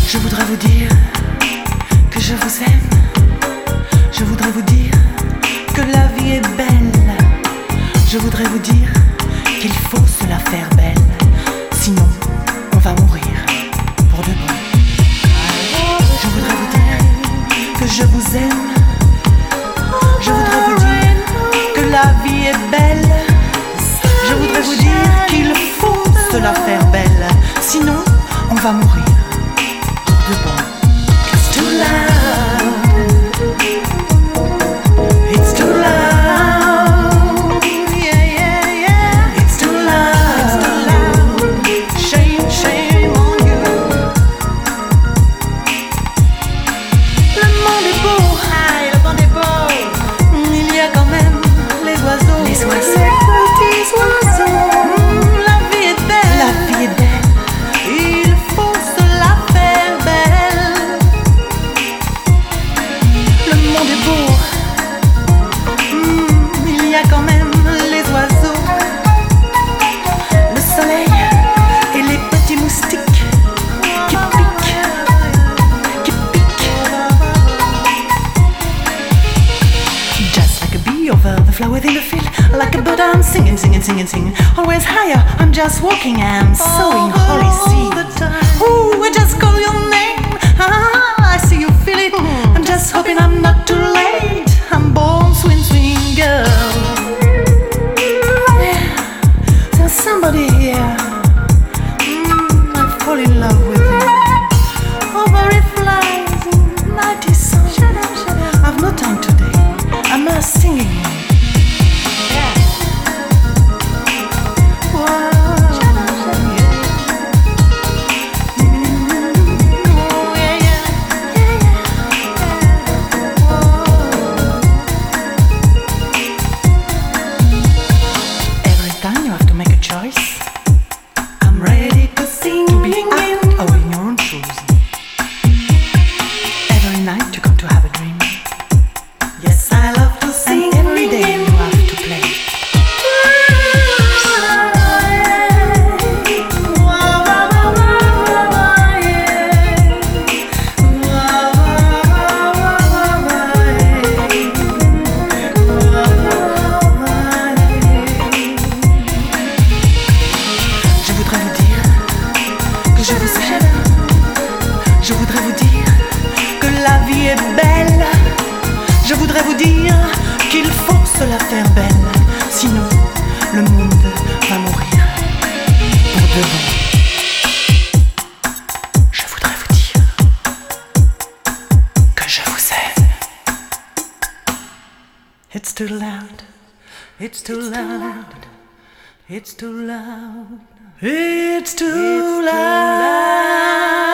Je voudrais vous dire que je vous aime. Je voudrais vous dire que la vie est belle. Je voudrais vous dire qu'il faut se la faire belle. Sinon, on va mourir pour de bon. Je voudrais vous dire que je vous aime. Je voudrais vous dire que la vie est belle. Je voudrais vous dire qu'il faut se la faire belle. Sinon, on va mourir pour de bon. It's too loud. It's too loud. Yeah, yeah, yeah. It's too loud. It's too loud. Shame, shame on you. Le monde est beau. Aïe, le monde est beau. Il y a quand même les oiseaux. Les oiseaux. Les petits oiseaux. La vie est belle. La vie est belle. Il faut se la faire belle. Le monde est beau. Il y a quand même les oiseaux, le soleil et les petits moustiques qui piquent, qui piquent. Just like a bee over the flower within the field, like a bird I'm singing, singing, singing, singing. Always higher, I'm just walking, I'm sowing holy seeds. Ooh, I just call your name. I see you feel it. I'm just hoping I'm not too late. I'm born swing, swing girl. There's somebody here. I fall in love with him. Over it flies in mighty song. I've no time today. I'm singing. Choice. I'm ready to sing, to be out or in your own shoes. Every night you come to have a dream. Yes, I love to sing. And every day you have to play. Je voudrais vous dire que la vie est belle. Je voudrais vous dire qu'il faut se la faire belle. Sinon, le monde va mourir pour de bon. Je voudrais vous dire que je vous aime. It's too loud. It's too loud. It's too loud. It's too loud.